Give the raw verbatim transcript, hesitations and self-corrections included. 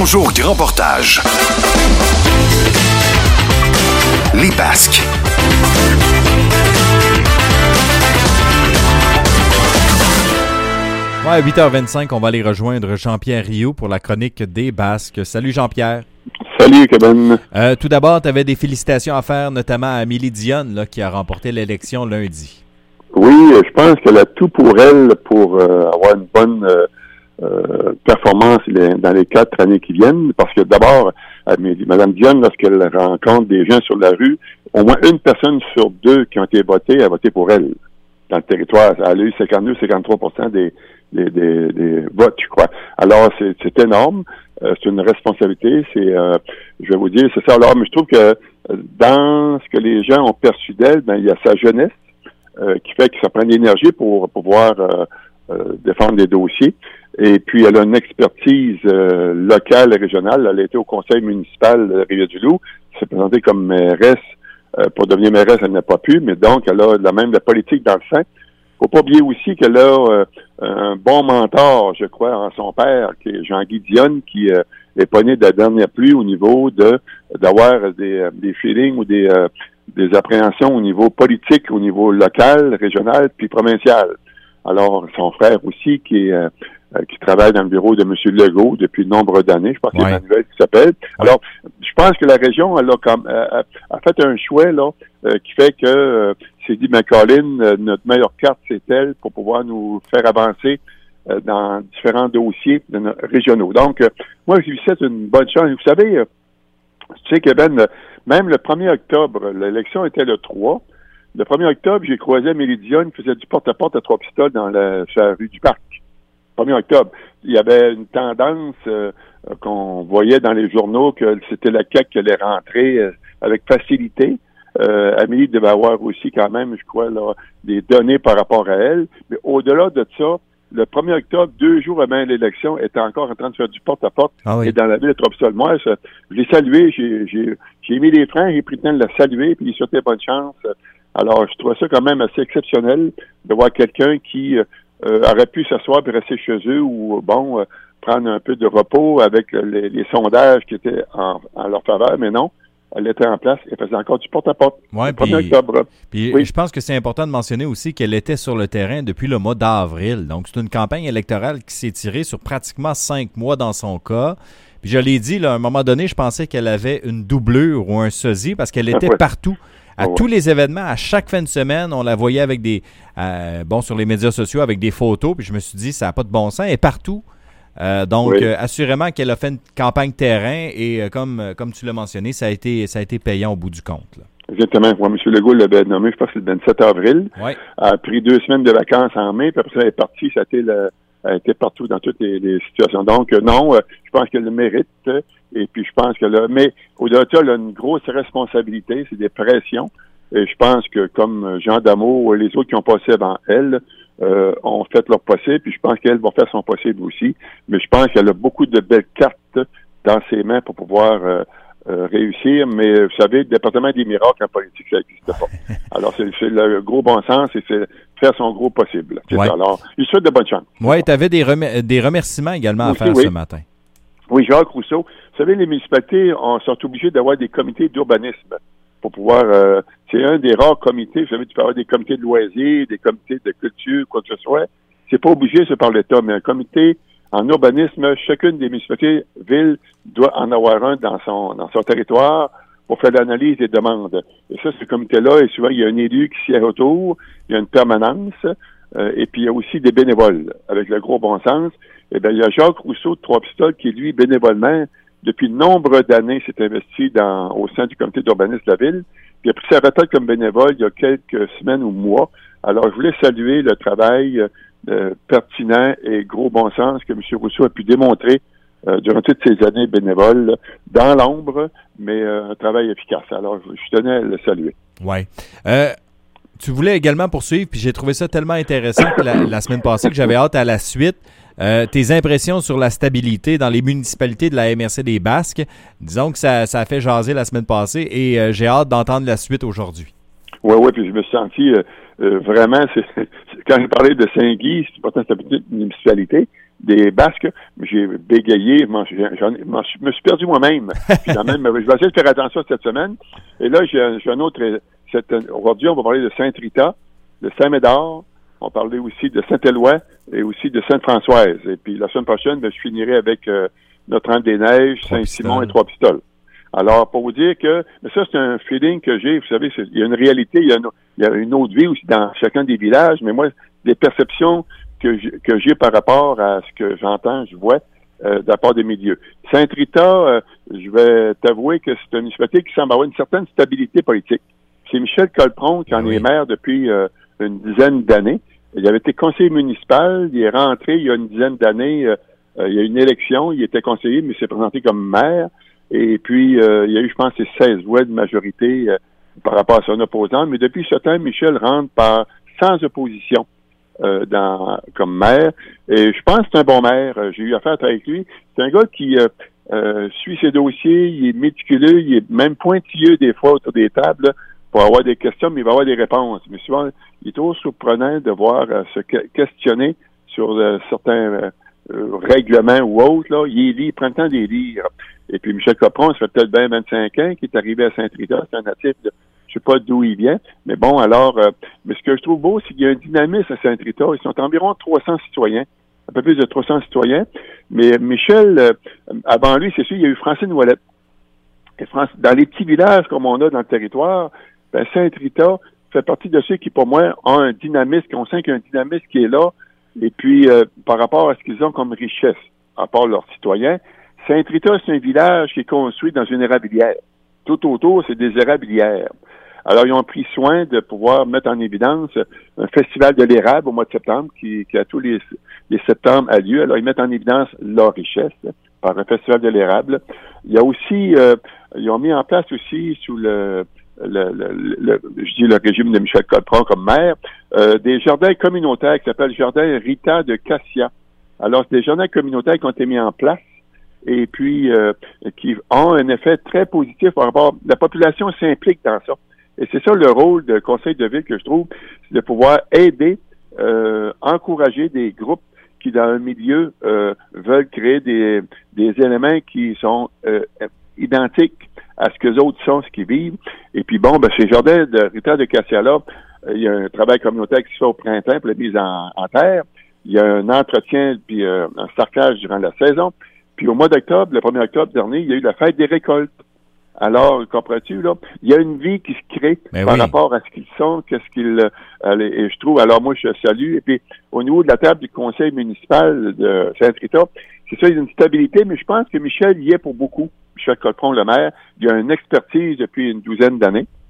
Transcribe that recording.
Bonjour Grand Portage. Les Basques. Ouais, à huit heures vingt-cinq, on va aller rejoindre Jean-Pierre Rioux pour la chronique des Basques. Salut Jean-Pierre. Salut Kevin. Euh, tout d'abord, tu avais des félicitations à faire, notamment à Amélie Dionne, là, qui a remporté l'élection lundi. Oui, je pense qu'elle a tout pour elle pour euh, avoir une bonne euh, euh, performance les, dans les quatre années qui viennent. Parce que d'abord, Amélie, Mme Dionne, lorsqu'elle rencontre des gens sur la rue, au moins une personne sur deux qui ont été votées a voté pour elle dans le territoire. Elle a eu cinquante-deux à cinquante-trois pour cent des Des, des, des votes, je crois. Alors, c'est, c'est énorme. Euh, c'est une responsabilité. C'est, euh, je vais vous dire, c'est ça. Alors, mais je trouve que euh, dans ce que les gens ont perçu d'elle, ben, il y a sa jeunesse euh, qui fait que ça prend de l'énergie pour pouvoir euh, euh, défendre des dossiers. Et puis, elle a une expertise euh, locale et régionale. Elle a été au conseil municipal de Rivière-du-Loup. Elle s'est présentée comme mairesse. Euh, pour devenir mairesse, elle n'a pas pu, mais donc, elle a la même la politique dans le sein. Faut pas oublier aussi qu'elle a euh, un bon mentor, je crois, en son père, qui est Jean-Guy Dionne, qui euh, est pas né de la dernière pluie au niveau de d'avoir des, des feelings ou des, euh, des appréhensions au niveau politique, au niveau local, régional, puis provincial. Alors, son frère aussi, qui est euh, qui travaille dans le bureau de M. Legault depuis de nombreuses années, je pense qu'il y a Emmanuel qui s'appelle. Alors, je pense que la région, elle a, comme, a, a fait un choix là euh, qui fait que euh, c'est dit, mais Colin, euh, notre meilleure carte, c'est elle pour pouvoir nous faire avancer euh, dans différents dossiers de nos, régionaux. Donc, euh, moi, je lui souhaite une bonne chance. Vous savez, euh, tu sais, Kevin, euh, même le premier octobre, l'élection était le trois. Le premier octobre, j'ai croisé Amélie Dionne qui faisait du porte-à-porte à Trois-Pistoles dans la, sur la rue du Parc. premier octobre. Il y avait une tendance euh, qu'on voyait dans les journaux que c'était la C A Q qui allait rentrer euh, avec facilité. Euh, Amélie devait avoir aussi quand même, je crois, là, des données par rapport à elle. Mais au-delà de ça, le premier octobre, deux jours avant l'élection, elle était encore en train de faire du porte-à-porte ah oui. et dans la ville de Trois-Pistoles. Moi, je, je l'ai salué, j'ai, j'ai, j'ai mis les freins, j'ai pris le temps de la saluer, puis il souhaitait bonne chance. Alors, je trouve ça quand même assez exceptionnel de voir quelqu'un qui euh, aurait pu s'asseoir et rester chez eux ou, bon, euh, prendre un peu de repos avec les, les sondages qui étaient en, en leur faveur, mais non. Elle était en place et faisait encore du porte-à-porte. Ouais, le premier octobre. Puis oui. Je pense que c'est important de mentionner aussi qu'elle était sur le terrain depuis le mois d'avril. Donc, c'est une campagne électorale qui s'est tirée sur pratiquement cinq mois dans son cas. Puis je l'ai dit, là, à un moment donné, je pensais qu'elle avait une doublure ou un sosie parce qu'elle était ouais. partout. À ouais. tous les événements, à chaque fin de semaine, on la voyait avec des... Euh, bon, sur les médias sociaux, avec des photos. Puis je me suis dit, ça n'a pas de bon sens. Elle est partout. Euh, donc, oui. euh, assurément qu'elle a fait une campagne terrain et euh, comme euh, comme tu l'as mentionné, ça a été ça a été payant au bout du compte. Là. Exactement. Moi, M. Legault l'avait nommé, je pense que c'est le vingt-sept avril. Oui. Elle a pris deux semaines de vacances en mai, puis après ça, elle est partie. Ça a été le, elle a été partout dans toutes les, les situations. Donc, euh, non, euh, je pense qu'elle le mérite. Euh, et puis, je pense qu'elle a... Mais au-delà de ça, elle a une grosse responsabilité. C'est des pressions. Et je pense que, comme Jean Damour et les autres qui ont passé avant elle, Euh, ont fait leur possible, puis je pense qu'elle va faire son possible aussi. Mais je pense qu'elle a beaucoup de belles cartes dans ses mains pour pouvoir euh, euh, réussir. Mais vous savez, le département des miracles en politique, ça n'existe pas. Alors, c'est, c'est le gros bon sens et c'est faire son gros possible. C'est ouais. ça. Alors, je souhaite de bonnes chances. Oui, tu avais des, rem- des remerciements également aussi, à faire oui. ce matin. Oui, Jacques Rousseau. Vous savez, les municipalités on, sont obligées d'avoir des comités d'urbanisme pour pouvoir... Euh, c'est un des rares comités. Vous savez, tu peux avoir des comités de loisirs, des comités de culture, quoi que ce soit. C'est pas obligé, c'est par l'État, mais un comité en urbanisme, chacune des municipalités, villes, doit en avoir un dans son dans son territoire pour faire l'analyse des demandes. Et ça, ce comité-là, et souvent, il y a un élu qui siège autour, il y a une permanence, euh, et puis il y a aussi des bénévoles, avec le gros bon sens. Et bien, il y a Jacques Rousseau de Trois-Pistoles qui, lui, bénévolement, depuis de nombreuses années, s'est investi dans au sein du comité d'urbanisme de la ville. Puis il a pris sa retraite comme bénévole il y a quelques semaines ou mois. Alors, je voulais saluer le travail euh, pertinent et gros bon sens que M. Rousseau a pu démontrer euh, durant toutes ces années bénévoles, là, dans l'ombre, mais euh, un travail efficace. Alors, je, je tenais à le saluer. Oui. Euh, tu voulais également poursuivre, puis j'ai trouvé ça tellement intéressant que la, la semaine passée que j'avais hâte à la suite. Euh, tes impressions sur la stabilité dans les municipalités de la M R C des Basques. Disons que ça, ça a fait jaser la semaine passée et euh, j'ai hâte d'entendre la suite aujourd'hui. Oui, oui, puis je me suis senti euh, euh, vraiment, c'est, c'est, quand j'ai parlé de Saint-Guy, c'est pourtant c'est une petite municipalité, des Basques. J'ai bégayé, j'en, j'en, j'en, je me suis perdu moi-même. Puis quand même, je vais essayer de faire attention cette semaine. Et là, j'ai, j'ai un autre... Cette, aujourd'hui, on va parler de Sainte-Rita, de Saint-Médard. On parlait aussi de Saint-Éloi et aussi de Sainte-Françoise. Et puis la semaine prochaine, ben, je finirai avec euh, Notre-Dame-des-Neiges, Saint-Simon et Trois-Pistoles. Alors, pour vous dire que, mais ça, c'est un feeling que j'ai, vous savez, c'est, il y a une réalité, il y a une, il y a une autre vie aussi dans chacun des villages, mais moi, des perceptions que j'ai, que j'ai par rapport à ce que j'entends, je vois, euh, de la part des milieux. Sainte-Rita, euh, je vais t'avouer que c'est une municipalité qui semble avoir une certaine stabilité politique. C'est Michel Colpron qui en oui. est maire depuis euh, une dizaine d'années. Il avait été conseiller municipal, il est rentré il y a une dizaine d'années, euh, euh, il y a eu une élection, il était conseiller, mais il s'est présenté comme maire. Et puis, euh, il y a eu, je pense, seize voix de majorité euh, par rapport à son opposant. Mais depuis ce temps, Michel rentre par sans opposition euh, dans comme maire. Et je pense que c'est un bon maire. J'ai eu affaire avec lui. C'est un gars qui euh, euh, suit ses dossiers, il est méticuleux, il est même pointilleux des fois autour des tables là, pour avoir des questions, mais il va avoir des réponses. Mais souvent, il est toujours surprenant de voir euh, se questionner sur euh, certains euh, euh, règlements ou autres. Là. Il est lit, il prend le temps de les lire. Et puis Michel Colpron, ça fait peut-être bien vingt-cinq ans qu'il est arrivé à Sainte-Rita. C'est un natif de, je sais pas d'où il vient. Mais bon, alors, euh, mais ce que je trouve beau, c'est qu'il y a un dynamisme à Sainte-Rita. Ils sont environ trois cents citoyens, un peu plus de trois cents citoyens. Mais Michel, euh, avant lui, c'est sûr, il y a eu Francine Ouellette. Et France, dans les petits villages comme on a dans le territoire, ben Sainte-Rita fait partie de ceux qui, pour moi, ont un dynamisme, qu'on sent qu'il y a un dynamisme qui est là. Et puis, euh, par rapport à ce qu'ils ont comme richesse, à part leurs citoyens, Sainte-Rita, c'est un village qui est construit dans une érablière. Tout autour, c'est des érablières. Alors, ils ont pris soin de pouvoir mettre en évidence un festival de l'érable au mois de septembre, qui, qui à tous les, les septembre a lieu. Alors, ils mettent en évidence leur richesse par un festival de l'érable. Il y a aussi, euh, ils ont mis en place aussi, sous le, le, le, le je dis le régime de Michel Colpron comme maire, euh, des jardins communautaires qui s'appellent Jardin Rita de Cassia. Alors, c'est des jardins communautaires qui ont été mis en place et puis euh, qui ont un effet très positif par rapport... La population s'implique dans ça. Et c'est ça le rôle de conseil de ville que je trouve, c'est de pouvoir aider, euh, encourager des groupes qui, dans un milieu, euh, veulent créer des, des éléments qui sont euh, identiques à ce que les autres sont, ce qu'ils vivent. Et puis bon, ben, ces jardins de Rita de Cassia-là, euh, il y a un travail communautaire qui se fait au printemps pour la mise en, en terre. Il y a un entretien, puis euh, un sarcage durant la saison. Puis au mois d'octobre, le premier octobre dernier, il y a eu la fête des récoltes. Alors, comprends-tu, là, il y a une vie qui se crée Mais par oui. rapport à ce qu'ils sont, qu'est-ce qu'ils... Euh, et je trouve, alors moi, je salue. Et puis, au niveau de la table du conseil municipal de Sainte-Rita, c'est ça, il y a une stabilité, mais je pense que Michel y est pour beaucoup. Michel Colpron, le maire, il a une expertise depuis une douzaine d'années.